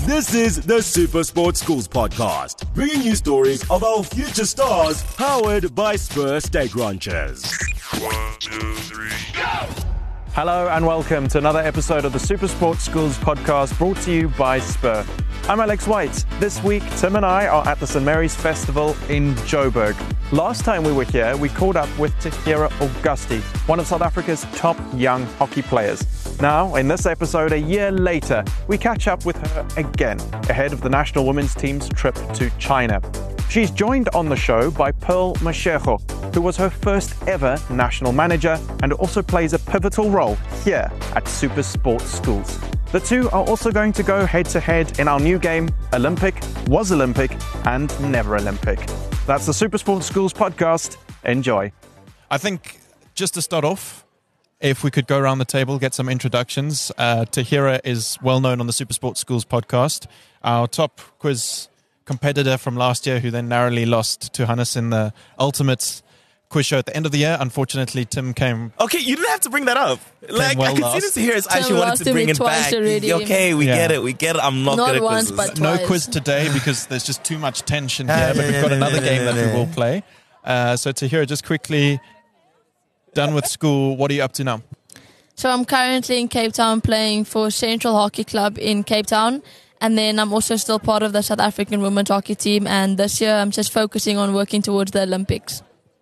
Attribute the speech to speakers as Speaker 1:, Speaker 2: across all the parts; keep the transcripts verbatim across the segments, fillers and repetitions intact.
Speaker 1: This is the Super Sports Schools podcast, bringing you stories of our future stars, powered by Spur State Ranchers.
Speaker 2: One, two, three, go!
Speaker 3: Hello and welcome to another episode of the Super Sports Schools podcast, brought to you by Spur. I'm Alex White. This week, Tim and I are at the Saint Mary's Festival in Joburg. Last time we were here, we caught up with Tahira Augusti, one of South Africa's top young hockey players. Now, in this episode, a year later, we catch up with her again, ahead of the national women's team's trip to China. She's joined on the show by Pearl Mashego, who was her first ever national manager and also plays a pivotal role here at Super Sports Schools. The two are also going to go head-to-head in our new game, Olympic, Was Olympic, and Never Olympic. That's the Super Sports Schools podcast. Enjoy. I think just to start off, if we could go around the table, get some introductions. Uh, Tahira is well known on the Super Sports Schools podcast. Our top quiz competitor from last year, who then narrowly lost to Hannes in the ultimate quiz show at the end of the year. Unfortunately, Tim came.
Speaker 4: Okay, you didn't have to bring that up. Like,
Speaker 3: well
Speaker 4: I could
Speaker 3: lost.
Speaker 4: see this here as actually
Speaker 5: Tim
Speaker 4: wanted
Speaker 5: lost
Speaker 4: to
Speaker 5: to
Speaker 4: bring
Speaker 5: me
Speaker 4: it
Speaker 5: twice
Speaker 4: back.
Speaker 5: already.
Speaker 4: Okay, we
Speaker 3: Yeah.
Speaker 4: get it, we get it. I'm not,
Speaker 5: Not
Speaker 4: good at
Speaker 5: once,
Speaker 4: quizzes.
Speaker 5: but
Speaker 3: No
Speaker 5: twice.
Speaker 3: quiz today because there's just too much tension
Speaker 4: Ah,
Speaker 3: here, but
Speaker 4: yeah,
Speaker 3: we've got
Speaker 4: yeah,
Speaker 3: another
Speaker 4: yeah,
Speaker 3: game
Speaker 4: yeah,
Speaker 3: that we
Speaker 4: yeah.
Speaker 3: will play. Uh, so Tahira, just quickly, done with school, what are you up to now?
Speaker 5: So I'm currently in Cape Town playing for Central Hockey Club in Cape Town. And then I'm also still part of the South African women's hockey team. And this year I'm just focusing on working towards the Olympics.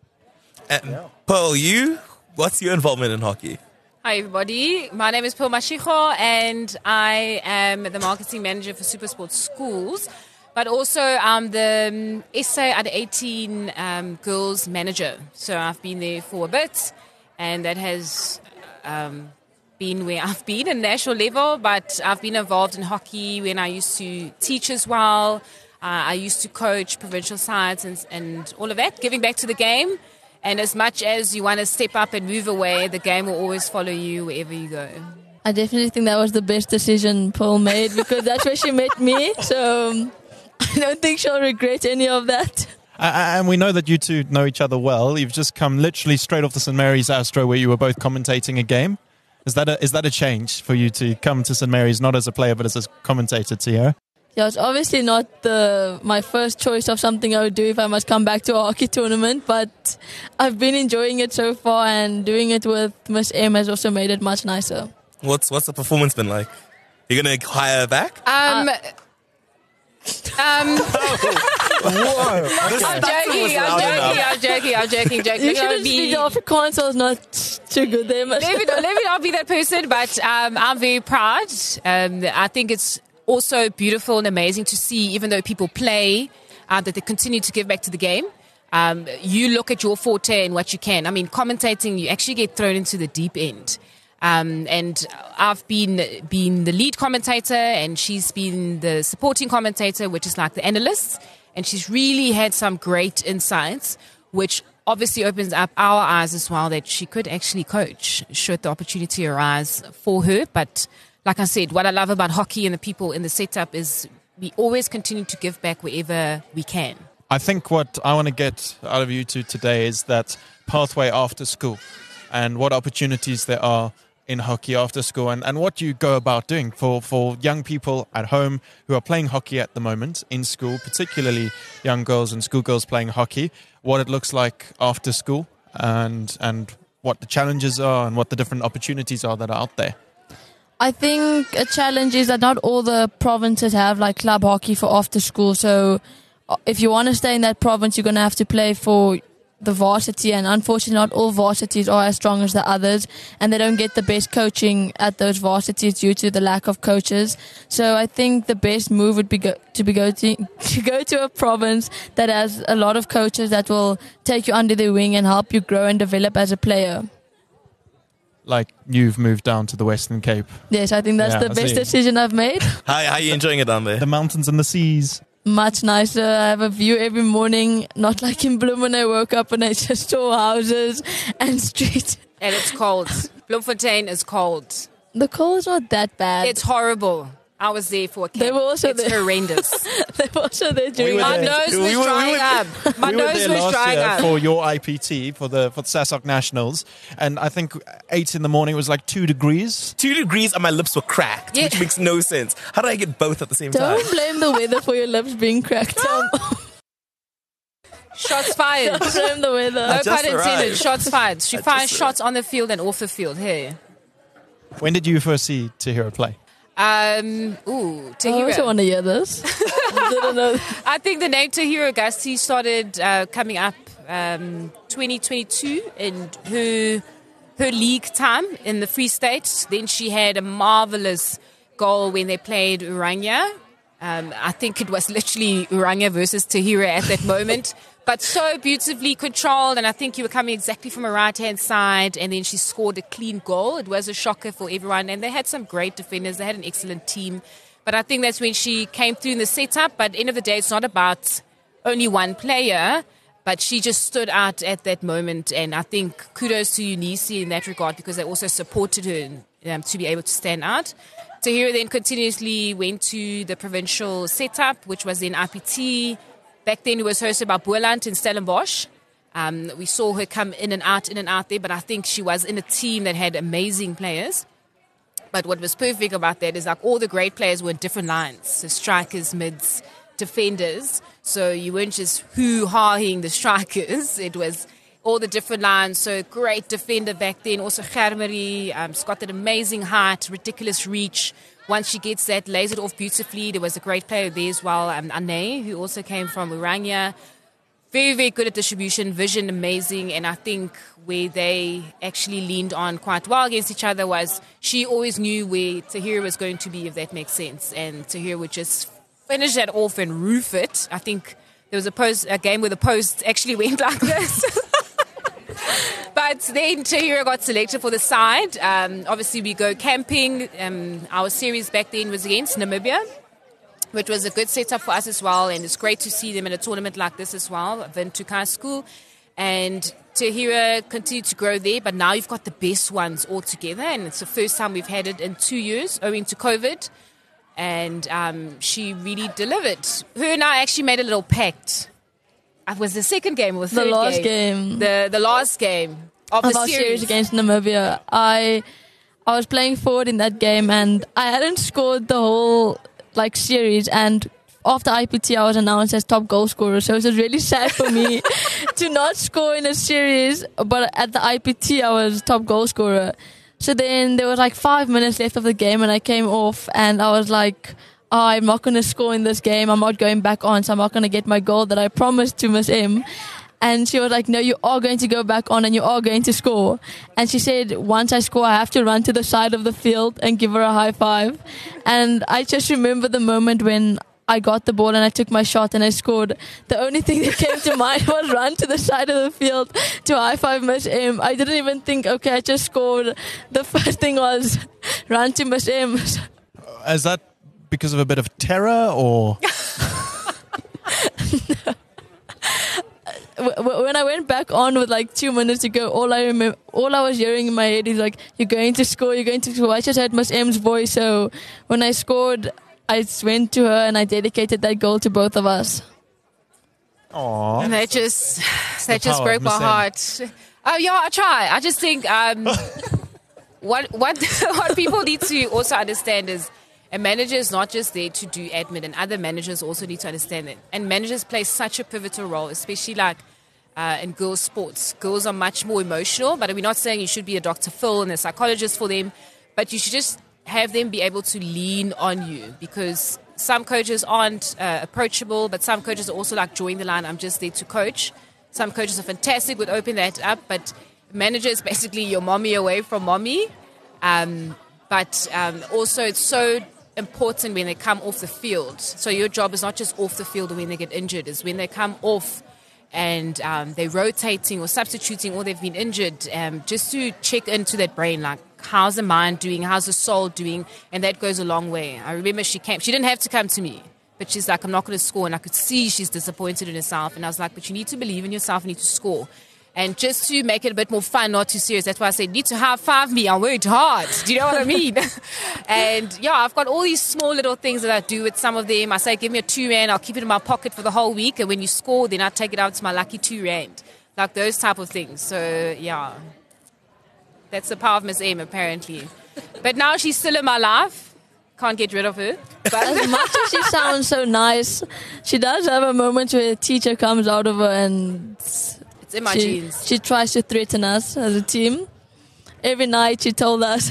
Speaker 4: And Pearl, you? What's your involvement in hockey?
Speaker 6: Hi everybody, my name is Pearl Mashego and I am the marketing manager for Super Sports Schools, but also I'm the um, S A under eighteen um, girls manager. So I've been there for a bit and that has um, been where I've been at national level, but I've been involved in hockey when I used to teach as well. Uh, I used to coach provincial sides and, and all of that, giving back to the game. And as much as you want to step up and move away, the game will always follow you wherever you go.
Speaker 5: I definitely think that was the best decision Pearl made because that's where she met me. So um, I don't think she'll regret any of that.
Speaker 3: Uh, and we know that you two know each other well. You've just come literally straight off the Saint Mary's Astro where you were both commentating a game. Is that a, is that a change for you to come to Saint Mary's, not as a player, but as a commentator, Tahira?
Speaker 5: Yeah, it's obviously not the my first choice of something I would do if I must come back to a hockey tournament, but I've been enjoying it so far, and doing it with Miss M has also made it much nicer.
Speaker 4: What's what's the performance been like? You're going to hire her back?
Speaker 6: Um,
Speaker 5: Uh,
Speaker 6: um,
Speaker 4: Whoa.
Speaker 6: I'm joking, I'm joking, I'm joking, I'm joking, joking.
Speaker 5: You
Speaker 6: Let me
Speaker 5: shouldn't
Speaker 6: not be-
Speaker 5: speak Afrikaans, so it's not too good there.
Speaker 6: let me not, let me not be that person, but um, I'm very proud. Um, I think it's also beautiful and amazing to see, even though people play, uh, that they continue to give back to the game. Um, you look at your forte and what you can. I mean, commentating, you actually get thrown into the deep end. Um, and I've been been the lead commentator, and she's been the supporting commentator, which is like the analyst. And she's really had some great insights, which obviously opens up our eyes as well, that she could actually coach should the opportunity arise for her. But like I said, what I love about hockey and the people in the setup is we always continue to give back wherever we can.
Speaker 3: I think what I want to get out of you two today is that pathway after school and what opportunities there are in hockey after school, and, and what you go about doing for, for young people at home who are playing hockey at the moment in school, particularly young girls and schoolgirls playing hockey, what it looks like after school and and what the challenges are and what the different opportunities are that are out there.
Speaker 5: I think a challenge is that not all the provinces have like club hockey for after school. So uh, if you want to stay in that province, you're going to have to play for the varsity, and unfortunately not all varsities are as strong as the others, and they don't get the best coaching at those varsities due to the lack of coaches. So I think the best move would be go, to be go to, to go to a province that has a lot of coaches that will take you under their wing and help you grow and develop as a player.
Speaker 3: Like you've moved down to the Western Cape.
Speaker 5: Yes, I think that's
Speaker 3: Yeah,
Speaker 5: the
Speaker 3: I
Speaker 5: best
Speaker 3: see.
Speaker 5: decision I've made.
Speaker 4: How, how are you enjoying it down there?
Speaker 3: The mountains and the seas.
Speaker 5: Much nicer. I have a view every morning, not like in Bloem when I woke up and I just saw houses and streets.
Speaker 6: And it's cold. Bloemfontein is cold.
Speaker 5: The cold is not that bad.
Speaker 6: It's horrible. I was there for a camp.
Speaker 5: They were also
Speaker 6: it's
Speaker 5: there.
Speaker 6: horrendous.
Speaker 5: They were also there during
Speaker 3: were
Speaker 6: My
Speaker 3: there.
Speaker 6: nose
Speaker 3: We
Speaker 6: was
Speaker 3: were- we
Speaker 6: drying
Speaker 3: were-
Speaker 6: up. My
Speaker 3: we were
Speaker 6: nose
Speaker 3: there
Speaker 6: was
Speaker 3: last
Speaker 6: drying
Speaker 3: year
Speaker 6: up.
Speaker 3: for your I P T for the for the SASOC Nationals, and I think eight in the morning was like two degrees.
Speaker 4: Two degrees and my lips were cracked,
Speaker 6: Yeah.
Speaker 4: which makes no sense. How did I get both at the same
Speaker 5: Don't
Speaker 4: time?
Speaker 5: blame the weather for your lips being cracked. Don't
Speaker 6: Shots fired.
Speaker 5: blame the weather.
Speaker 6: No
Speaker 4: just
Speaker 6: pun intended.
Speaker 4: arrived.
Speaker 6: Shots fired. She
Speaker 4: I
Speaker 6: fires
Speaker 4: just
Speaker 6: shots on the field and off the field. Hey.
Speaker 3: When did you first see Tahira play?
Speaker 6: Um, ooh,
Speaker 5: I also
Speaker 6: Tahira.
Speaker 5: want to hear this. Didn't know.
Speaker 6: I think the name Tahira Agassi started uh, coming up um, twenty twenty-two in her her league time in the Free State. Then she had a marvelous goal when they played Urania. Um, I think it was literally Urania versus Tahira at that moment. But so beautifully controlled, and I think you were coming exactly from a right-hand side, and then she scored a clean goal. It was a shocker for everyone, and they had some great defenders. They had an excellent team. But I think that's when she came through in the setup. But at the end of the day, it's not about only one player, but she just stood out at that moment. And I think kudos to Eunice in that regard, because they also supported her um, to be able to stand out. Tahira then continuously went to the provincial setup, which was in I P T. Back then, it was hosted by Boerland in Stellenbosch. Um, we saw her come in and out, in and out there, but I think she was in a team that had amazing players. But what was perfect about that is like all the great players were in different lines. So strikers, mids, defenders. So you weren't just hoo-hawing the strikers. It was all the different lines. So great defender back then. Also Germary. Um, she's got that amazing height, ridiculous reach. Once she gets that, lays it off beautifully. There was a great player there as well, um, Ane, who also came from Urania. Very, very good at distribution, vision amazing, and I think where they actually leaned on quite well against each other was she always knew where Tahira was going to be, if that makes sense, and Tahira would just finish that off and roof it. I think there was a post, a game where the post actually went like this. But then Tahira got selected for the side. Um, obviously, we go camping. Um, our series back then was against Namibia, which was a good setup for us as well. And it's great to see them in a tournament like this as well, Ventukai School. And Tahira continued to grow there, but now you've got the best ones all together. And it's the first time we've had it in two years, owing to COVID. And um, she really delivered. Her and I actually made a little pact. It was the second game or
Speaker 5: The
Speaker 6: third
Speaker 5: last
Speaker 6: game.
Speaker 5: game.
Speaker 6: The the last game of,
Speaker 5: of
Speaker 6: the
Speaker 5: our
Speaker 6: series.
Speaker 5: series against Namibia. I I was playing forward in that game, and I hadn't scored the whole like series. And after I P T, I was announced as top goal scorer. So it was really sad for me to not score in a series. But at the I P T, I was top goal scorer. So then there was like five minutes left of the game, and I came off, and I was like, oh, I'm not going to score in this game. I'm not going back on, so I'm not going to get my goal that I promised to Miss M. And she was like, no, you are going to go back on and you are going to score. And she said, once I score, I have to run to the side of the field and give her a high five. And I just remember the moment when I got the ball and I took my shot and I scored. The only thing that came to mind was run to the side of the field to high five Miss M. I didn't even think, okay, I just scored. The first thing was run to Miss M.
Speaker 3: Is that because of a bit of terror, or?
Speaker 5: When I went back on with like two minutes to go, all I remember, all I was hearing in my head is like, "You're going to score, you're going to score." I just heard Miss M's voice, so when I scored, I went to her and I dedicated that goal to both of us.
Speaker 3: Aww.
Speaker 6: And that just that just
Speaker 3: power
Speaker 6: broke
Speaker 3: of
Speaker 6: my
Speaker 3: Miss
Speaker 6: heart. Oh yeah, I try. I just think um, what what what people need to also understand is a manager is not just there to do admin, and other managers also need to understand it. And managers play such a pivotal role, especially like uh, in girls' sports. Girls are much more emotional, but we're not saying you should be a Doctor Phil and a psychologist for them, but you should just have them be able to lean on you, because some coaches aren't uh, approachable, but some coaches are also like, join the line, I'm just there to coach. Some coaches are fantastic, would open that up, but manager is basically your mommy away from mommy. Um, but um, also it's so important when they come off the field. So your job is not just off the field when they get injured, is when they come off and um, they're rotating or substituting or they've been injured, um, just to check into that brain, like, how's the mind doing, how's the soul doing, and that goes a long way. I remember she came, she didn't have to come to me, but she's like, I'm not going to score, and I could see she's disappointed in herself, and I was like, but you need to believe in yourself, you need to score. And just to make it a bit more fun, not too serious, that's why I said, need to high five me. I worked hard. Do you know what I mean? And yeah, I've got all these small little things that I do with some of them. I say, give me a two rand. I'll keep it in my pocket for the whole week. And when you score, then I take it out to my lucky two rand. Like those type of things. So yeah, that's the power of Miss M, apparently. But now she's still in my life. Can't get rid of her. But
Speaker 5: As much as she sounds so nice, she does have a moment where a teacher comes out of her and
Speaker 6: it's in my
Speaker 5: she,
Speaker 6: genes.
Speaker 5: she tries to threaten us as a team. Every night she told us.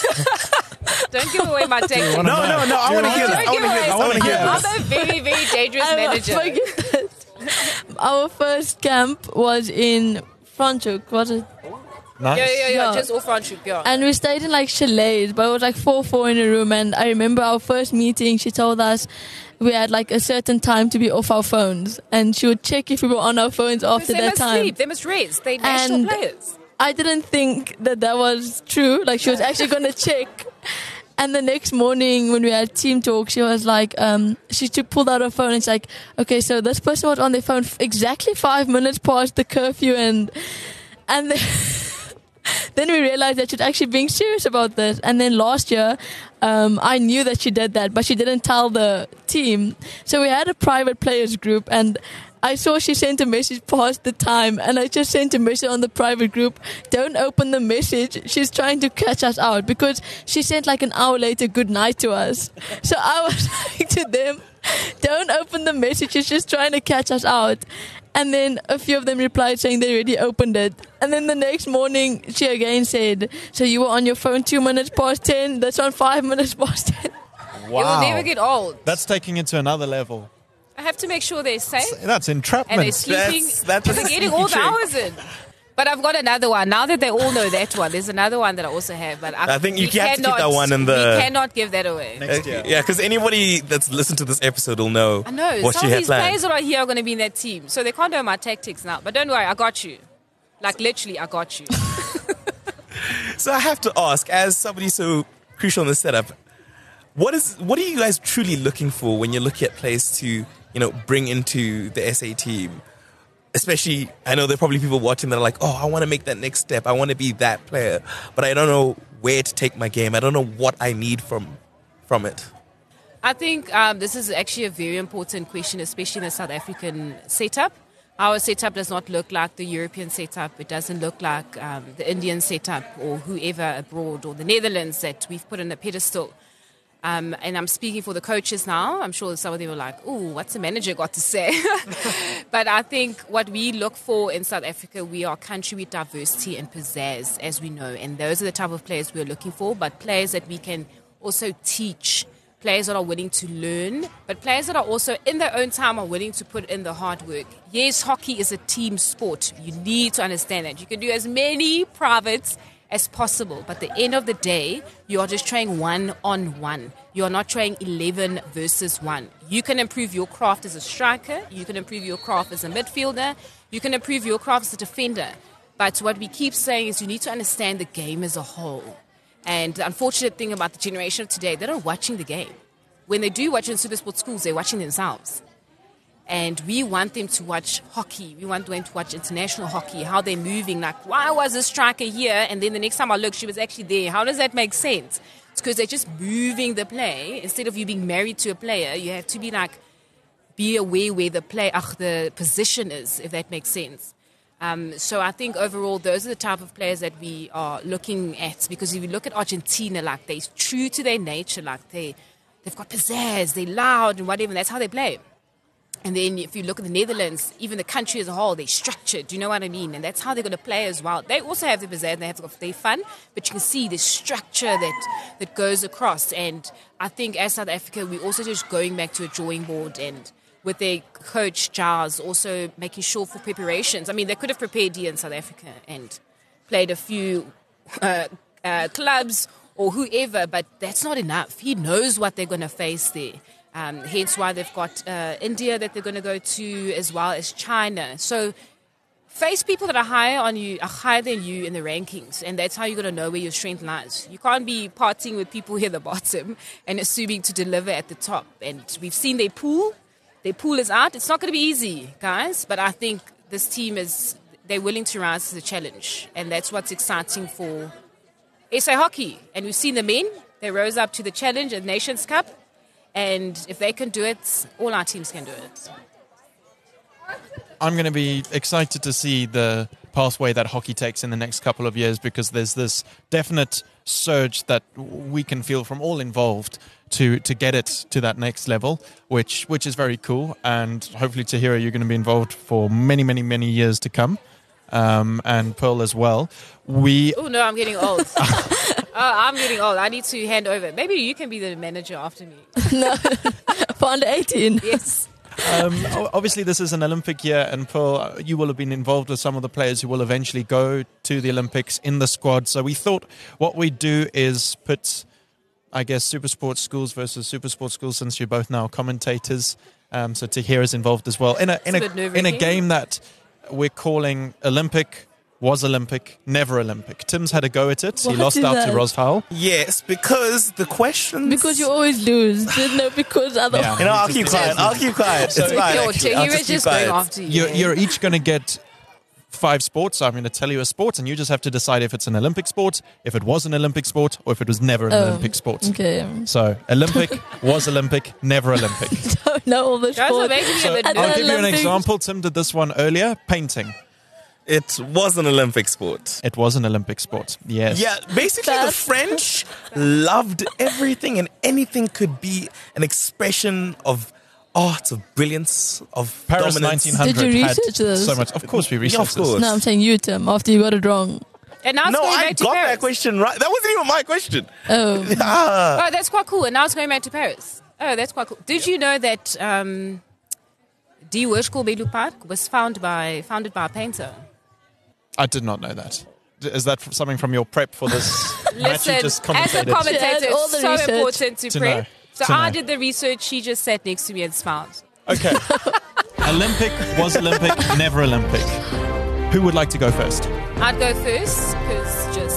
Speaker 6: Don't give away my tactics.
Speaker 4: No, no, no. I want to hear this. I want to hear this. I want to hear
Speaker 6: I'm
Speaker 4: this.
Speaker 6: a very, very dangerous
Speaker 5: I
Speaker 6: manager.
Speaker 5: forget that. Our first camp was in Franschhoek, was it?
Speaker 3: Nice.
Speaker 6: Yeah, yeah, yeah,
Speaker 5: Yeah.
Speaker 6: just off Franschhoek, yeah.
Speaker 5: And we stayed in like chalets, but it was like four four in a room. And I remember our first meeting, she told us we had like a certain time to be off our phones, and she would check if we were on our phones after
Speaker 6: they
Speaker 5: that
Speaker 6: must
Speaker 5: time.
Speaker 6: sleep, they must rest, they're national
Speaker 5: And-
Speaker 6: players.
Speaker 5: I didn't think that that was true. Like she was actually going to check. And the next morning when we had team talk, she was like, um, she took, pulled out her phone and she's like, okay, so this person was on their phone f- exactly five minutes past the curfew, and and then, then we realized that she's actually being serious about this. And then last year, um, I knew that she did that, but she didn't tell the team. So we had a private players group, and I saw she sent a message past the time, and I just sent a message on the private group. Don't open the message. She's trying to catch us out, because she sent like an hour later good night to us. So I was like to them, don't open the message. She's just trying to catch us out. And then a few of them replied saying they already opened it. And then the next morning she again said, so you were on your phone two minutes past ten. That's on five minutes past ten.
Speaker 6: It will never get old.
Speaker 3: That's taking it to another level.
Speaker 6: I have to make sure they're safe
Speaker 3: That's
Speaker 6: and
Speaker 3: entrapment.
Speaker 6: they're sleeping.
Speaker 4: That's- that's
Speaker 6: and they're
Speaker 4: a
Speaker 6: getting
Speaker 4: sneaky
Speaker 6: all the
Speaker 4: trick.
Speaker 6: hours in. But I've got another one. Now that they all know that one, there's another one that I also have. But I,
Speaker 4: I think you
Speaker 6: we
Speaker 4: have to keep
Speaker 6: cannot,
Speaker 4: that one in the-
Speaker 6: We cannot give that away.
Speaker 3: Next year.
Speaker 4: Yeah, because anybody that's listened to this episode will know,
Speaker 6: I know.
Speaker 4: what
Speaker 6: Some
Speaker 4: you
Speaker 6: of
Speaker 4: had
Speaker 6: these
Speaker 4: planned.
Speaker 6: players that are here are going to be in that team. So they can't know my tactics now. But don't worry, I got you. Like literally, I got you.
Speaker 4: So I have to ask, as somebody so crucial in the setup, what is what are you guys truly looking for when you're looking at players to, you know, bring into the S A team? Especially, I know there are probably people watching that are like, oh, I want to make that next step. I want to be that player, but I don't know where to take my game. I don't know what I need from from it.
Speaker 6: I think um, this is actually a very important question, especially in the South African setup. Our setup does not look like the European setup. It doesn't look like um, the Indian setup or whoever abroad or the Netherlands that we've put on a pedestal. Um, and I'm speaking for the coaches now. I'm sure some of them are like, ooh, what's the manager got to say? But I think what we look for in South Africa, we are a country with diversity and pizzazz, as we know. And those are the type of players we're looking for, but players that we can also teach, players that are willing to learn, but players that are also, in their own time, are willing to put in the hard work. Yes, hockey is a team sport. You need to understand that. You can do as many privates as possible, but at the end of the day, you are just training one on one. You are not training eleven versus one. You can improve your craft as a striker, you can improve your craft as a midfielder, you can improve your craft as a defender. But what we keep saying is you need to understand the game as a whole. And the unfortunate thing about the generation of today, they're not watching the game. When they do watch in super sport schools, they're watching themselves. And we want them to watch hockey. We want them to watch international hockey, how they're moving. Like, why was this striker here? And then the next time I look, she was actually there. How does that make sense? It's because they're just moving the play. Instead of you being married to a player, you have to be like, be aware where the play, ach, the position is, if that makes sense. Um, so I think overall, those are the type of players that we are looking at. Because if you look at Argentina, like, they're true to their nature. Like, they, they've got pizzazz, they're loud and whatever. And that's how they play. And then if you look at the Netherlands, even the country as a whole, they're structured. Do you know what I mean? And that's how they're going to play as well. They also have the pizzazz, they have their fun, but you can see the structure that, that goes across. And I think as South Africa, we're also just going back to a drawing board, and with their coach, Giles, also making sure for preparations. I mean, they could have prepared here in South Africa and played a few uh, uh, clubs or whoever, but that's not enough. He knows what they're going to face there. Um, hence why they've got uh, India that they're going to go to, as well as China. So face people that are higher on you, are higher than you in the rankings, and that's how you're going to know where your strength lies. You can't be partying with people here at the bottom and assuming to deliver at the top. And we've seen their pool. Their pool is out. It's not going to be easy, guys, but I think this team is they're willing to rise to the challenge. And that's what's exciting for S A Hockey. And we've seen the men. They rose up to the challenge at Nations Cup. And if they can do it, all our teams can do it.
Speaker 3: I'm going to be excited to see the pathway that hockey takes in the next couple of years, because there's this definite surge that we can feel from all involved to, to get it to that next level, which which is very cool. And hopefully, Tahira, you're going to be involved for many, many, many years to come, um, and Pearl as well. We
Speaker 6: Oh, no, I'm getting old. oh, I'm getting old. I need to hand over. Maybe you can be the manager after me.
Speaker 5: No, for under eighteen.
Speaker 6: Yes.
Speaker 3: Um, o- obviously, this is an Olympic year, and Pearl, you will have been involved with some of the players who will eventually go to the Olympics in the squad. So we thought what we'd do is put, I guess, Super Sports Schools versus Super Sports Schools, since you're both now commentators. Um, so Tahira's involved as well in a in
Speaker 6: It's
Speaker 3: a,
Speaker 6: a bit
Speaker 3: in a
Speaker 6: nerve-wracking.
Speaker 3: game that we're calling Olympic. Was Olympic, never Olympic. Tim's had a go at it. He
Speaker 5: What
Speaker 3: lost
Speaker 5: is
Speaker 3: out
Speaker 5: that?
Speaker 3: to Rosthal.
Speaker 4: Yes, because the questions.
Speaker 5: Because you always lose. No, because other.
Speaker 3: Yeah.
Speaker 4: You know, I'll keep quiet. I'll keep quiet. It's fine.
Speaker 6: Yo,
Speaker 4: actually. I'll
Speaker 6: Tahira
Speaker 4: just keep
Speaker 6: just going
Speaker 4: quiet.
Speaker 6: after you.
Speaker 3: You're,
Speaker 6: eh?
Speaker 3: you're each going to get five sports. So I'm going to tell you a sport, and you just have to decide if it's an Olympic sport, if it was an Olympic sport, or if it was never an
Speaker 5: Oh,
Speaker 3: Olympic sport.
Speaker 5: Okay.
Speaker 3: So Olympic, was Olympic, never Olympic.
Speaker 5: Don't know all the
Speaker 6: Guys are
Speaker 5: sports.
Speaker 6: making me
Speaker 3: So
Speaker 6: a bit
Speaker 5: At the
Speaker 3: I'll
Speaker 6: nervous.
Speaker 3: give you an
Speaker 5: Olympics-
Speaker 3: example. Tim did this one earlier. Painting.
Speaker 4: It was an Olympic sport.
Speaker 3: It was an Olympic sport. Yes.
Speaker 4: Yeah, basically the
Speaker 5: That's-
Speaker 4: French loved everything, and anything could be an expression of art, of brilliance, of
Speaker 3: Paris
Speaker 4: dominance.
Speaker 3: nineteen hundred
Speaker 5: Did you
Speaker 3: had
Speaker 5: research this?
Speaker 3: so much. Of course, we
Speaker 4: Yeah,
Speaker 3: researched
Speaker 4: of course.
Speaker 5: No, I'm saying you, Tim, after you got it wrong.
Speaker 6: And now it's
Speaker 4: No,
Speaker 6: going
Speaker 4: I
Speaker 6: back to
Speaker 4: got
Speaker 6: Paris.
Speaker 4: that question right. That wasn't even my question.
Speaker 5: Oh,
Speaker 4: Ah,
Speaker 6: Oh, that's quite cool. And now it's going back to Paris. Oh, that's quite cool. Did you know that um, Die Hoërskool Bellu Park was found by, founded by a painter?
Speaker 3: I did not know that. D- Is that f- something from your prep for this match you
Speaker 6: Listen,
Speaker 3: just
Speaker 6: as a
Speaker 3: commentated?
Speaker 6: commentator,
Speaker 5: She had all
Speaker 6: it's
Speaker 5: the
Speaker 6: so
Speaker 5: research.
Speaker 6: important to,
Speaker 3: To
Speaker 6: prep.
Speaker 3: know.
Speaker 6: So
Speaker 3: To
Speaker 6: I
Speaker 3: know.
Speaker 6: did the research. She just sat next to me and smiled.
Speaker 3: Okay. Olympic, was Olympic, never Olympic. Who would like to go first?
Speaker 6: I'd go first because just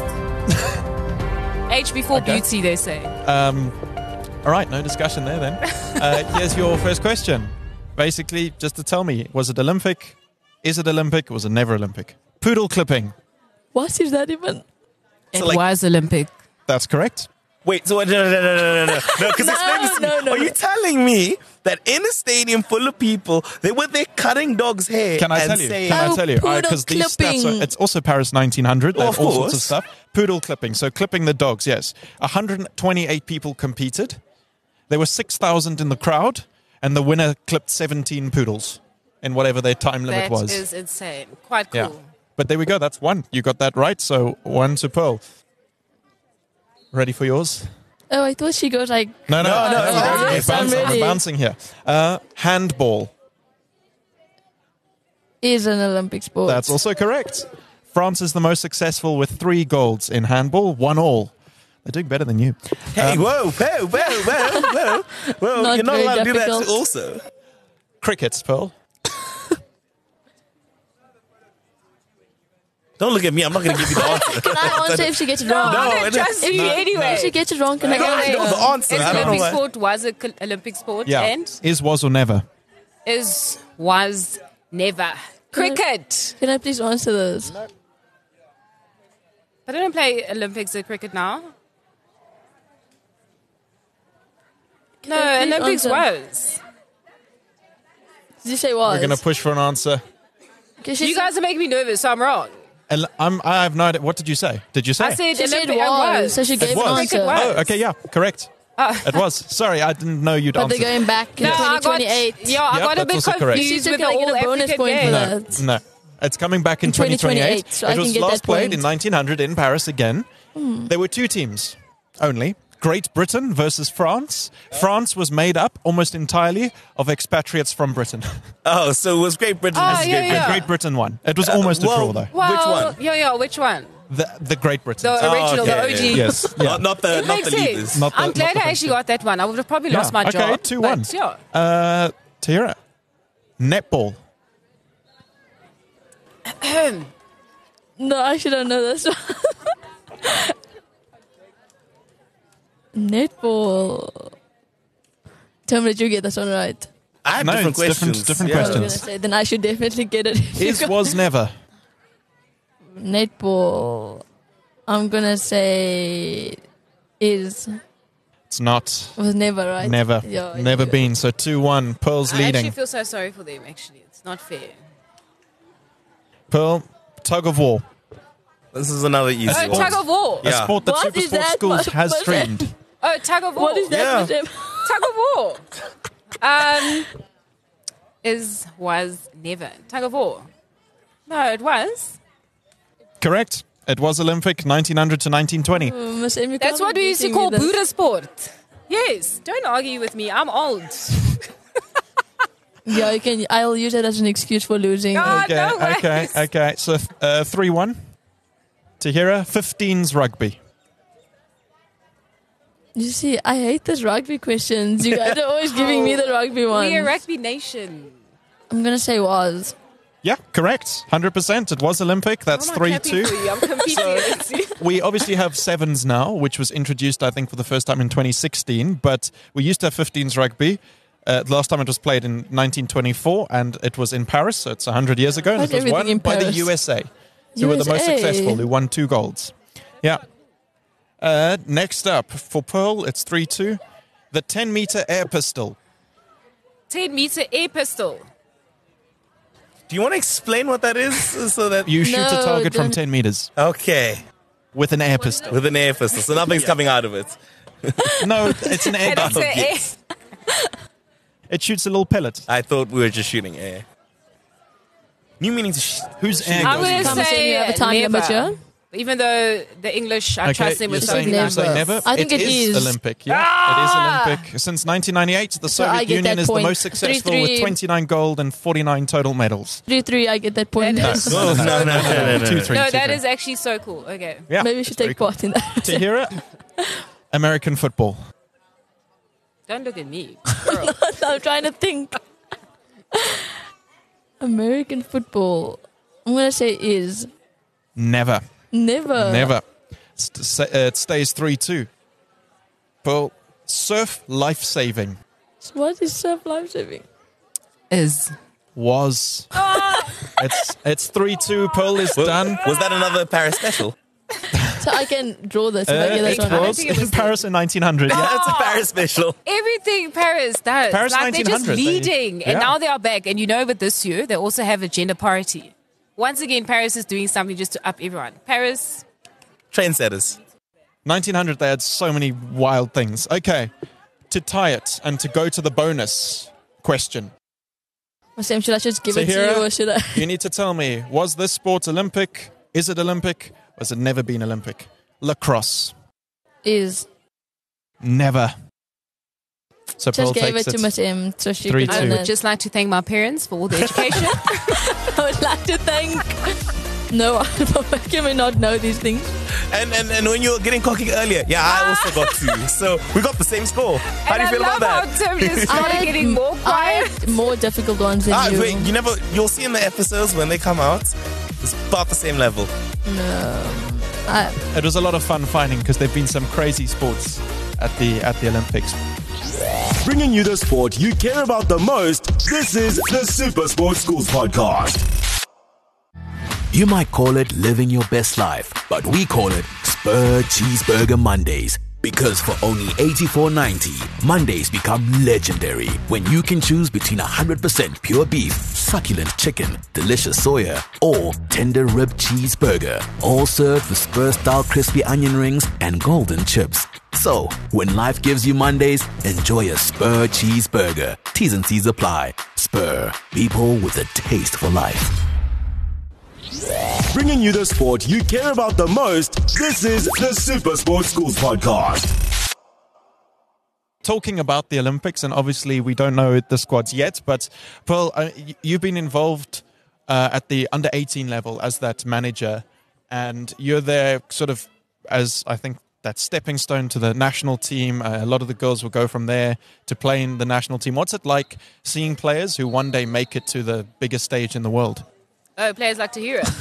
Speaker 6: age before
Speaker 3: Okay.
Speaker 6: beauty, they say.
Speaker 3: Um, all right, no discussion there then. Uh, here's your first question. Basically, just to tell me, was it Olympic? Is it Olympic? Was it never Olympic? Poodle clipping.
Speaker 5: what is that even?
Speaker 6: It
Speaker 4: like-
Speaker 6: was Olympic.
Speaker 3: That's correct.
Speaker 4: wait, so no, no, no, no, no, no, no. Because
Speaker 5: No, no, no,
Speaker 4: Are you
Speaker 5: no.
Speaker 4: telling me that in a stadium full of people, they were there cutting dogs' hair?
Speaker 3: Can I
Speaker 4: and
Speaker 3: tell you?
Speaker 4: saying,
Speaker 3: Can I
Speaker 5: Oh,
Speaker 3: tell you?
Speaker 5: poodle
Speaker 3: Because these stats
Speaker 5: clipping.
Speaker 3: are, it's also Paris nineteen hundred. They
Speaker 4: Oh,
Speaker 3: have
Speaker 4: of
Speaker 3: all sorts of
Speaker 4: course.
Speaker 3: stuff. Poodle clipping. So clipping the dogs, yes. one hundred twenty-eight people competed. There were six thousand in the crowd, and the winner clipped seventeen poodles in whatever their time limit
Speaker 6: That
Speaker 3: was.
Speaker 6: is insane. Quite cool.
Speaker 3: Yeah. But there we go. That's one. You got that right. So one to Pearl. Ready for yours?
Speaker 5: Oh, I thought she goes like.
Speaker 3: No, no,
Speaker 4: No, no,
Speaker 3: no.
Speaker 4: no,
Speaker 3: no,
Speaker 4: no,
Speaker 3: We're,
Speaker 5: yes, I'm
Speaker 3: bouncing, we're
Speaker 5: ready.
Speaker 3: bouncing here. Uh, handball.
Speaker 5: Is an Olympic sport.
Speaker 3: That's also correct. France is the most successful with three golds in handball, one all. They're doing better than you.
Speaker 4: hey,
Speaker 3: Um,
Speaker 4: whoa, whoa, whoa, whoa, whoa. Whoa,
Speaker 5: Not
Speaker 4: you're not
Speaker 5: very
Speaker 4: allowed to do that
Speaker 5: difficult.
Speaker 4: also.
Speaker 3: Cricket, Pearl.
Speaker 4: Don't look at me. I'm not going to give you the answer.
Speaker 5: Can I answer if she gets it wrong?
Speaker 4: No,
Speaker 6: I
Speaker 4: it
Speaker 6: don't trust
Speaker 4: is-
Speaker 6: you
Speaker 4: no,
Speaker 6: anyway.
Speaker 5: If she gets it wrong, can I
Speaker 4: No,
Speaker 5: get
Speaker 4: I
Speaker 5: it
Speaker 4: know
Speaker 5: wrong?
Speaker 4: the answer.
Speaker 6: Is
Speaker 4: I don't know
Speaker 6: Olympic
Speaker 4: why.
Speaker 6: sport was a col- Olympic sport
Speaker 3: Yeah.
Speaker 6: and
Speaker 3: Is, was, or never.
Speaker 6: is was never cricket.
Speaker 5: Can I please answer this?
Speaker 6: But I don't play Olympics at cricket now. No,
Speaker 5: I please
Speaker 6: Olympics
Speaker 5: answer?
Speaker 6: was.
Speaker 5: Did you say was?
Speaker 3: We're going to push for an answer.
Speaker 5: Okay, she
Speaker 6: You
Speaker 5: said-
Speaker 6: guys are making me nervous, so I'm wrong.
Speaker 3: El- I'm, I have no idea. What did you say? Did you say?
Speaker 6: I said
Speaker 5: She said
Speaker 6: Olympic
Speaker 5: was,
Speaker 6: was.
Speaker 5: so she gave
Speaker 3: it
Speaker 5: an
Speaker 3: was.
Speaker 5: answer.
Speaker 6: was.
Speaker 3: Oh, okay, yeah, correct. It was. Sorry, I didn't know you'd
Speaker 5: But they're
Speaker 3: answer.
Speaker 5: going back in
Speaker 6: No, I got,
Speaker 5: twenty twenty-eight.
Speaker 6: yeah, I
Speaker 3: Yep,
Speaker 6: got a
Speaker 3: that's
Speaker 6: bit
Speaker 3: also correct.
Speaker 6: confused
Speaker 5: She
Speaker 6: with
Speaker 5: took
Speaker 6: the
Speaker 5: like
Speaker 6: all
Speaker 5: a bonus
Speaker 6: African
Speaker 5: point for
Speaker 6: game.
Speaker 3: No,
Speaker 5: that.
Speaker 3: no. It's coming back in,
Speaker 5: In twenty twenty-eight,
Speaker 3: twenty twenty-eight.
Speaker 5: so I
Speaker 3: it
Speaker 5: can
Speaker 3: was
Speaker 5: get
Speaker 3: last
Speaker 5: that
Speaker 3: played
Speaker 5: point.
Speaker 3: in nineteen hundred in Paris again. There were two teams only. Great Britain versus France. France was made up almost entirely of expatriates from Britain.
Speaker 4: Oh, so it was Great Britain.
Speaker 6: Oh,
Speaker 4: versus
Speaker 6: yeah,
Speaker 4: Great
Speaker 6: yeah.
Speaker 3: And
Speaker 4: Britain.
Speaker 3: Great Britain won. It was almost a
Speaker 4: well,
Speaker 3: draw, though.
Speaker 6: Well,
Speaker 4: Which one?
Speaker 6: Yeah, yeah, which one?
Speaker 3: The, the Great Britain.
Speaker 6: The original, the O
Speaker 4: okay,
Speaker 6: G.
Speaker 4: yeah.
Speaker 3: Yes. Yeah.
Speaker 4: Not, not the,
Speaker 6: It
Speaker 4: not
Speaker 6: makes
Speaker 4: the
Speaker 6: sense.
Speaker 4: leaders.
Speaker 3: Not the-
Speaker 6: I'm
Speaker 3: not
Speaker 6: glad
Speaker 3: the
Speaker 6: I
Speaker 3: French
Speaker 6: actually
Speaker 3: team.
Speaker 6: got that one. I would have probably lost
Speaker 3: Yeah,
Speaker 6: my
Speaker 3: okay,
Speaker 6: job.
Speaker 3: two one.
Speaker 6: but Yeah.
Speaker 3: Uh, Tahira. Netball.
Speaker 5: No, I actually don't know this one. Netball. Tell me that you get this one right.
Speaker 4: I have
Speaker 3: No,
Speaker 4: different
Speaker 3: it's different-
Speaker 4: questions.
Speaker 3: different
Speaker 4: yeah.
Speaker 5: I was
Speaker 3: questions.
Speaker 5: gonna say, then I should definitely get it.
Speaker 3: Is, was, never.
Speaker 5: Netball. I'm going to say is.
Speaker 3: It's not.
Speaker 5: Was never, right?
Speaker 3: Never.
Speaker 5: Yeah,
Speaker 3: Never
Speaker 5: yeah.
Speaker 3: been. So two one. Pearl's
Speaker 6: I
Speaker 3: leading.
Speaker 6: actually feel so sorry for them, actually. It's not fair.
Speaker 3: Pearl, tug of war.
Speaker 4: This is another easy
Speaker 6: Oh,
Speaker 4: one.
Speaker 6: tug of war.
Speaker 3: A
Speaker 4: Yeah.
Speaker 3: sport that
Speaker 5: What
Speaker 3: Super
Speaker 5: is
Speaker 3: Sports
Speaker 5: that?
Speaker 3: Schools
Speaker 5: What-
Speaker 3: has
Speaker 5: what's
Speaker 3: streamed.
Speaker 6: Oh, tug of war.
Speaker 5: What is that?
Speaker 4: Yeah.
Speaker 5: Miss M?
Speaker 6: Tug of war. Um, is, was, never. Tug of war. No, it was.
Speaker 3: Correct. It was Olympic, nineteen hundred to nineteen twenty.
Speaker 5: Oh, Miss M, you
Speaker 6: That's
Speaker 5: can't
Speaker 6: what
Speaker 5: be
Speaker 6: we used to
Speaker 5: beating
Speaker 6: call
Speaker 5: me this.
Speaker 6: Buddha sport. Yes, don't argue with me. I'm old.
Speaker 5: Yeah, you can. I'll use it as an excuse for losing.
Speaker 6: Ah,
Speaker 3: Okay,
Speaker 6: no way.
Speaker 3: okay, okay. So uh, three one. Tahira, fifteens rugby.
Speaker 5: You see, I hate these rugby questions. You guys are always giving me the rugby ones.
Speaker 6: We're a rugby nation.
Speaker 5: I'm gonna say was.
Speaker 3: Yeah, correct. one hundred percent. It was Olympic. That's
Speaker 6: I'm not
Speaker 3: three
Speaker 6: happy
Speaker 3: two.
Speaker 6: for you. I'm competing against you.
Speaker 3: We obviously have sevens now, which was introduced, I think, for the first time in twenty sixteen. But we used to have fifteens rugby. Uh, the last time it was played in nineteen twenty-four, and it was in Paris, so it's one hundred years ago. And
Speaker 5: Why's
Speaker 3: it was
Speaker 5: everything
Speaker 3: won
Speaker 5: in
Speaker 3: by the
Speaker 5: Paris?
Speaker 3: U S A, who were the most
Speaker 5: U S A?
Speaker 3: successful, who won two golds. Yeah. Uh, next up, for Pearl, it's three two. The ten-meter air pistol.
Speaker 6: ten meter air pistol.
Speaker 4: Do you want to explain what that is? So that
Speaker 3: You shoot a
Speaker 5: No,
Speaker 3: target from
Speaker 5: don't-
Speaker 3: ten meters
Speaker 4: Okay.
Speaker 3: with an air pistol.
Speaker 4: With an air pistol. So nothing's coming out of it.
Speaker 3: No, it's an air
Speaker 6: And it's
Speaker 3: gun.
Speaker 6: a
Speaker 4: yes.
Speaker 3: It shoots a little pellet.
Speaker 4: I thought we were just shooting air. New meaning to sh-
Speaker 3: Whose air
Speaker 6: I'm
Speaker 3: goes
Speaker 6: going
Speaker 3: in?
Speaker 6: to
Speaker 5: Come and say
Speaker 6: say
Speaker 5: you have a time
Speaker 6: never.
Speaker 5: limit here.
Speaker 6: Even though the English, I
Speaker 3: Okay,
Speaker 6: trust them
Speaker 3: you're
Speaker 6: with
Speaker 3: saying,
Speaker 6: something
Speaker 3: you're
Speaker 6: like
Speaker 3: saying
Speaker 5: never.
Speaker 3: never?
Speaker 5: I think it is.
Speaker 3: Olympic. Yeah,
Speaker 6: Ah!
Speaker 3: it is Olympic. Since nineteen ninety-eight, the
Speaker 5: I
Speaker 3: Soviet
Speaker 5: get
Speaker 3: Union
Speaker 5: that
Speaker 3: is the
Speaker 5: point.
Speaker 3: most successful
Speaker 5: three
Speaker 3: with
Speaker 5: three.
Speaker 3: twenty-nine gold and forty-nine total medals.
Speaker 5: Three three. I get that point.
Speaker 6: That is-
Speaker 4: No, no, no, no, no, no.
Speaker 3: Two, three,
Speaker 6: No,
Speaker 3: two,
Speaker 6: that
Speaker 3: three.
Speaker 6: is actually so cool. Okay.
Speaker 3: Yeah,
Speaker 5: Maybe we should
Speaker 3: it's very
Speaker 5: take
Speaker 3: cool.
Speaker 5: part in that.
Speaker 3: To hear it, American football.
Speaker 6: Don't look at me. Girl.
Speaker 5: I'm trying to think. American football. I'm gonna say is
Speaker 3: Never,
Speaker 5: never.
Speaker 3: never. St- sa- uh, it stays three two. Pearl, surf life saving
Speaker 5: What is surf life saving?
Speaker 6: Is.
Speaker 3: was. it's it's three two. Pearl is
Speaker 4: Was,
Speaker 3: done.
Speaker 4: was that another Paris special?
Speaker 5: So I can draw this. If I
Speaker 3: Uh,
Speaker 5: get
Speaker 3: it
Speaker 5: this one.
Speaker 3: was
Speaker 6: think it
Speaker 3: in
Speaker 6: was-
Speaker 3: Paris in nineteen hundred. Yeah.
Speaker 4: That's a Paris special.
Speaker 6: Everything Paris does.
Speaker 3: Paris
Speaker 6: like they're just
Speaker 3: nineteen hundred, they-
Speaker 6: leading. And
Speaker 3: yeah.
Speaker 6: now they are back. And you know, with this year, they also have a gender parity. Once again, Paris is doing something just to up everyone. Paris,
Speaker 4: Trendsetters.
Speaker 3: nineteen hundred, they had so many wild things. Okay, to tie it and to go to the bonus question,
Speaker 5: Sam, should I just give it to
Speaker 3: Tahira,
Speaker 5: you or should I?
Speaker 3: you need to tell me, was this sport Olympic? Is it Olympic? Or has it never been Olympic? Lacrosse.
Speaker 5: Is
Speaker 3: Never. So Pearl
Speaker 5: just gave it
Speaker 3: takes
Speaker 5: to Miss M so she
Speaker 3: Three,
Speaker 5: could
Speaker 6: I
Speaker 3: two.
Speaker 5: win
Speaker 6: would
Speaker 5: it.
Speaker 6: just like to thank my parents for all the education.
Speaker 5: I would like to thank. No, I may not know these things.
Speaker 4: And, and and when you were getting cocky earlier, yeah, I also got two. So we got the same score. How
Speaker 6: and
Speaker 4: do you feel
Speaker 6: I
Speaker 4: about
Speaker 6: love
Speaker 4: that?
Speaker 6: how Tim just started
Speaker 5: had-
Speaker 6: getting more
Speaker 5: I
Speaker 6: quiet.
Speaker 5: had more difficult ones than
Speaker 4: Ah,
Speaker 5: you.
Speaker 4: wait, you never. You'll see in the episodes when they come out. It's about the same level.
Speaker 5: I,
Speaker 3: It was a lot of fun finding because there've been some crazy sports at the at the Olympics.
Speaker 1: Bringing you the sport you care about the most. This is the Super Sports Schools Podcast.
Speaker 7: You might call it living your best life, but we call it Spur Cheeseburger Mondays. Because for only eighty-four ninety, Mondays become legendary when you can choose between one hundred percent pure beef, succulent chicken, delicious soya, or tender rib cheeseburger. All served with Spur-style crispy onion rings and golden chips. So, when life gives you Mondays, enjoy a Spur Cheeseburger. T's and C's apply. Spur, people with a taste for life.
Speaker 1: Bringing you the sport you care about the most. This is the Super Sports Schools Podcast.
Speaker 3: Talking about the Olympics, and obviously we don't know the squads yet, but Pearl, uh, y- you've been involved uh, at the under eighteen level as that manager, and you're there sort of as, I think, that stepping stone to the national team. Uh, a lot of the girls will go from there to play in the national team. What's it like seeing players who one day make it to the biggest stage in the world?
Speaker 6: Oh, players like to hear it.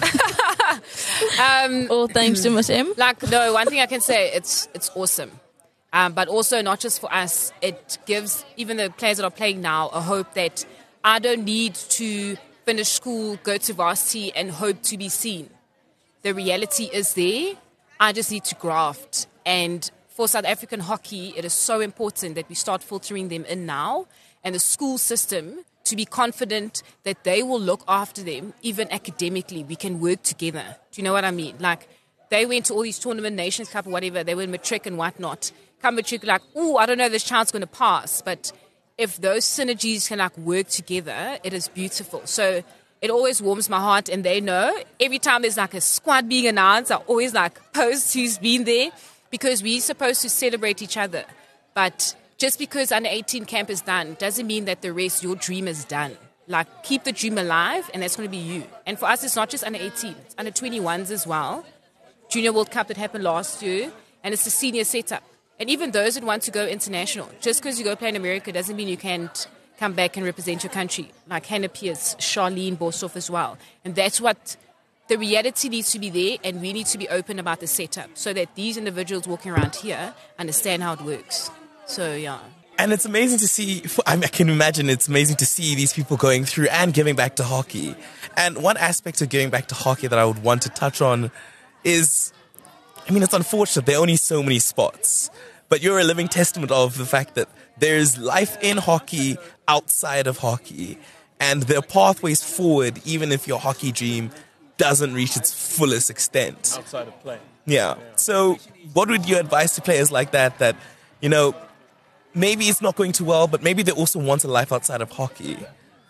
Speaker 6: um,
Speaker 5: all thanks to Miss M.
Speaker 6: like, no, one thing I can say, it's it's awesome. Um, but also not just for us, it gives even the players that are playing now a hope that I don't need to finish school, go to varsity and hope to be seen. the reality is there. I just need to graft. And for South African hockey, it is so important that we start filtering them in now, and the school system to be confident that they will look after them, even academically. We can work together. Do you know what I mean? Like, they went to all these tournament, Nations Cup or whatever, they were in matric and whatnot. Come matric, like, oh, I don't know, this child's going to pass. But if those synergies can, like, work together, it is beautiful. So it always warms my heart, and they know every time there's, like, a squad being announced, I always, like, post who's been there, because we're supposed to celebrate each other. But just because under eighteen camp is done doesn't mean that the rest, your dream is done. Like, keep the dream alive, and that's going to be you. And for us, it's not just under eighteen, it's under twenty-ones as well. Junior World Cup that happened last year, and it's the senior setup. And even those that want to go international, just because you go play in America doesn't mean you can't come back and represent your country. Like Hannah Pierce, Charlene Boshoff as well. And that's what the reality needs to be there, and we need to be open about the setup so that these individuals walking around here understand how it works. So, yeah.
Speaker 4: And it's amazing to see, I can imagine it's amazing to see these people going through and giving back to hockey. And one aspect of giving back to hockey that I would want to touch on is, I mean, it's unfortunate, there are only so many spots. But you're a living testament of the fact that there's life in hockey outside of hockey. And there are pathways forward, even if your hockey dream doesn't reach its fullest extent.
Speaker 3: Outside of play.
Speaker 4: Yeah. So what would you advise to players like that, that, you know, maybe it's not going too well, but maybe they also want a life outside of hockey?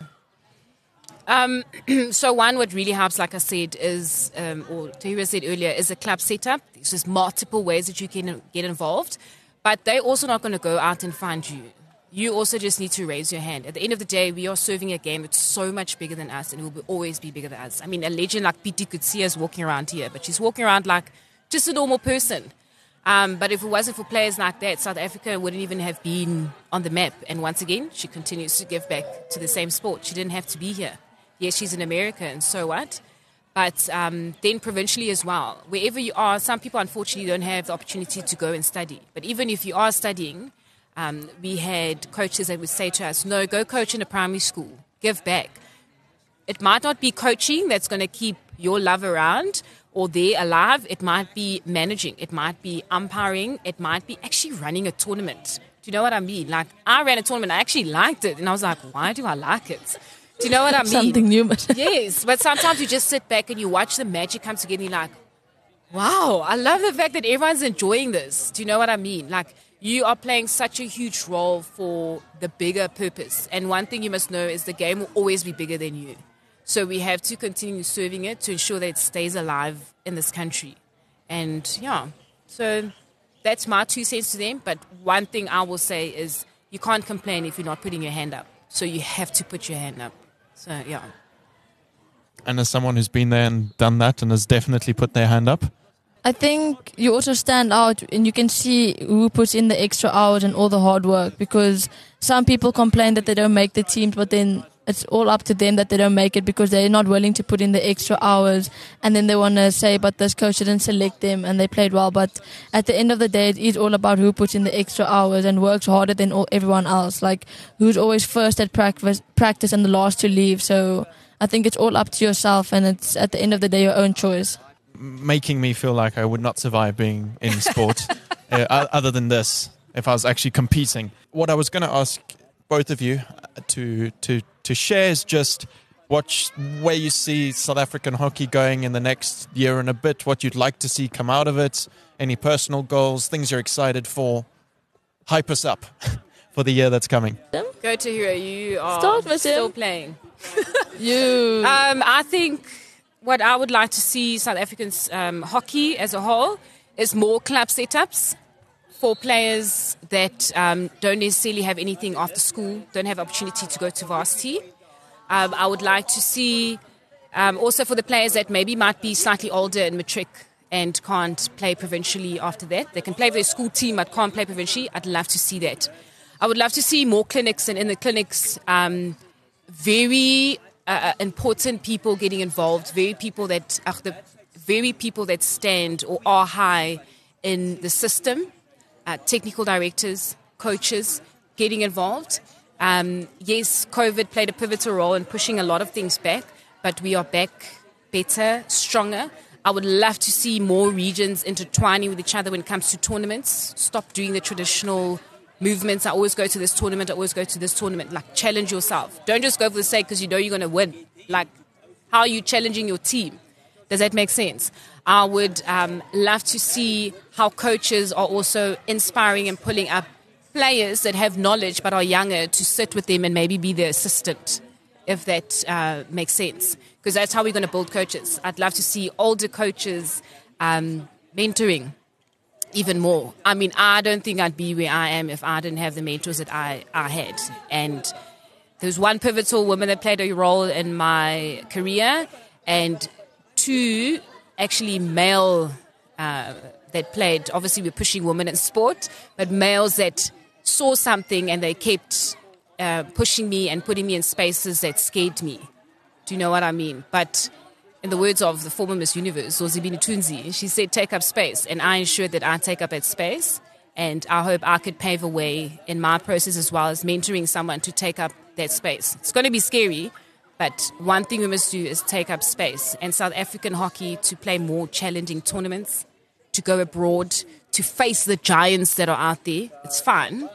Speaker 6: Um, so one, what really helps, like I said, is, um, or Tahira said earlier, is a club setup. There's just multiple ways that you can get involved. But they're also not going to go out and find you. You also just need to raise your hand. At the end of the day, we are serving a game that's so much bigger than us, and will always be bigger than us. I mean, a legend like P T could see us walking around here, but she's walking around like just a normal person. Um, but if it wasn't for players like that, South Africa wouldn't even have been on the map. And once again, she continues to give back to the same sport. She didn't have to be here. Yes, she's in America, and so what? But um, then provincially as well. Wherever you are, some people unfortunately don't have the opportunity to go and study. But even if you are studying, um, we had coaches that would say to us, no, go coach in a primary school. Give back. It might not be coaching that's going to keep your love around or there alive. It might be managing. It might be umpiring. It might be actually running a tournament. Do you know what I mean? Like, I ran a tournament. I actually liked it. And I was like, why do I like it? Do you know what I mean?
Speaker 5: Something new. But
Speaker 6: yes, but sometimes you just sit back and you watch the magic come together and you're like, wow, I love the fact that everyone's enjoying this. Do you know what I mean? Like, you are playing such a huge role for the bigger purpose. And one thing you must know is the game will always be bigger than you. So we have to continue serving it to ensure that it stays alive in this country. And yeah, so that's my two cents to them. But one thing I will say is you can't complain if you're not putting your hand up. So you have to put your hand up. So, yeah.
Speaker 3: And as someone who's been there and done that and has definitely put their hand up?
Speaker 5: I think you also stand out and you can see who puts in the extra hours and all the hard work, because some people complain that they don't make the teams, but then it's all up to them that they don't make it because they're not willing to put in the extra hours, and then they want to say, but this coach didn't select them and they played well. But at the end of the day, it is all about who puts in the extra hours and works harder than all, everyone else. Like, who's always first at practice, practice and the last to leave. So I think it's all up to yourself, and it's at the end of the day your own choice.
Speaker 3: Making me feel like I would not survive being in sport uh, other than this if I was actually competing. What I was going to ask both of you to to to share is just what where you see South African hockey going in the next year and a bit, what you'd like to see come out of it, any personal goals, things you're excited for. Hype us up for the year that's coming.
Speaker 6: Go to Hero. You are
Speaker 5: Start with
Speaker 6: still
Speaker 5: him.
Speaker 6: playing.
Speaker 5: You.
Speaker 6: Um, I think what I would like to see South African um, hockey as a whole is more club setups for players that um, don't necessarily have anything after school, don't have opportunity to go to varsity. Um, I would like to see um, also for the players that maybe might be slightly older in matric and can't play provincially after that. They can play for their school team but can't play provincially. I'd love to see that. I would love to see more clinics, and in the clinics, um, very uh, important people getting involved, very people that are the very people that stand or are high in the system. Uh, technical directors, coaches getting involved. Um, yes, COVID played a pivotal role in pushing a lot of things back, but we are back better, stronger. I would love to see more regions intertwining with each other when it comes to tournaments. Stop doing the traditional movements. I always go to this tournament. I always go to this tournament. Like, challenge yourself. Don't just go for the sake because you know you're going to win. Like, how are you challenging your team? Does that make sense? I would um, love to see how coaches are also inspiring and pulling up players that have knowledge but are younger to sit with them and maybe be their assistant, if that uh, makes sense. Because that's how we're going to build coaches. I'd love to see older coaches um, mentoring even more. I mean, I don't think I'd be where I am if I didn't have the mentors that I, I had. And there was one pivotal woman that played a role in my career, and two actually male uh, that played. Obviously, we're pushing women in sport, but males that saw something and they kept uh, pushing me and putting me in spaces that scared me. Do you know what I mean? But in the words of the former Miss Universe, Zozibini Tunzi, she said, take up space. And I ensured that I take up that space. And I hope I could pave a way in my process as well as mentoring someone to take up that space. It's going to be scary, but one thing we must do is take up space. And South African hockey to play more challenging tournaments, to go abroad, to face the giants that are out there. It's fun.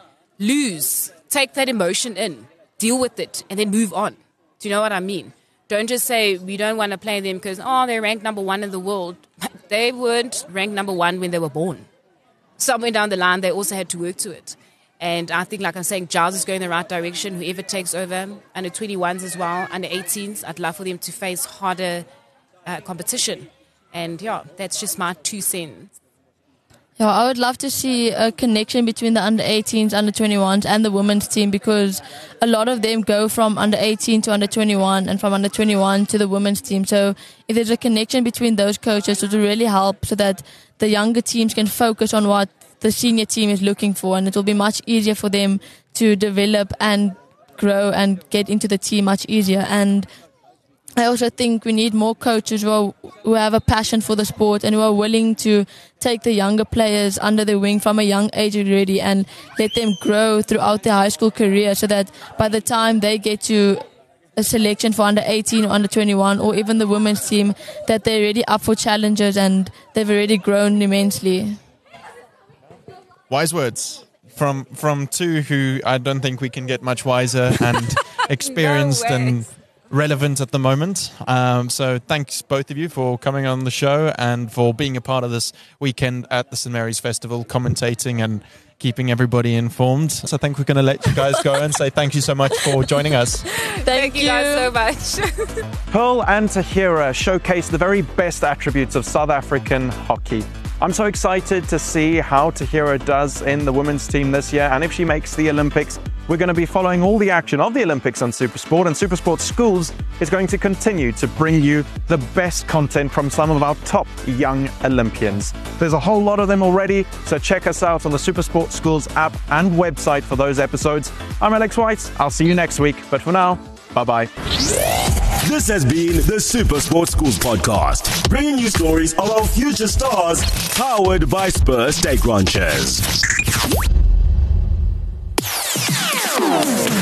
Speaker 6: Lose. Take that emotion in. Deal with it. And then move on. Do you know what I mean? Don't just say we don't want to play them because, oh, they're ranked number one in the world. They weren't ranked number one when they were born. Somewhere down the line, they also had to work to it. And I think, like I'm saying, Giles is going in the right direction. Whoever takes over, under twenty-ones as well, under eighteens, I'd love for them to face harder uh, competition. And, yeah, that's just my two cents.
Speaker 5: Yeah, I would love to see a connection between the under eighteens, under twenty-ones and the women's team, because a lot of them go from under eighteen to under twenty-one and from under twenty-one to the women's team. So if there's a connection between those coaches, it will really help so that the younger teams can focus on what the senior team is looking for, and it will be much easier for them to develop and grow and get into the team much easier. And I also think we need more coaches who, are, who have a passion for the sport and who are willing to take the younger players under their wing from a young age already and let them grow throughout their high school career, so that by the time they get to a selection for under eighteen or under twenty-one or even the women's team, that they're already up for challenges and they've already grown immensely.
Speaker 3: Wise words from from two who I don't think we can get much wiser and experienced
Speaker 6: No
Speaker 3: and relevant at the moment. Um, so thanks both of you for coming on the show and for being a part of this weekend at the Saint Mary's Festival, commentating and keeping everybody informed. So I think we're going to let you guys go and say thank you so much for joining us.
Speaker 5: Thank,
Speaker 6: Thank you guys so much.
Speaker 3: Pearl and Tahira showcase the very best attributes of South African hockey. I'm so excited to see how Tahira does in the women's team this year, and if she makes the Olympics. We're going to be following all the action of the Olympics on SuperSport, and SuperSport Schools is going to continue to bring you the best content from some of our top young Olympians. There's a whole lot of them already, so check us out on the SuperSport Schools app and website for those episodes. I'm Alex White. I'll see you next week, but for now, bye-bye.
Speaker 1: This has been the SuperSport Schools podcast, bringing you stories of our future stars, powered by Spur Steak Ranches.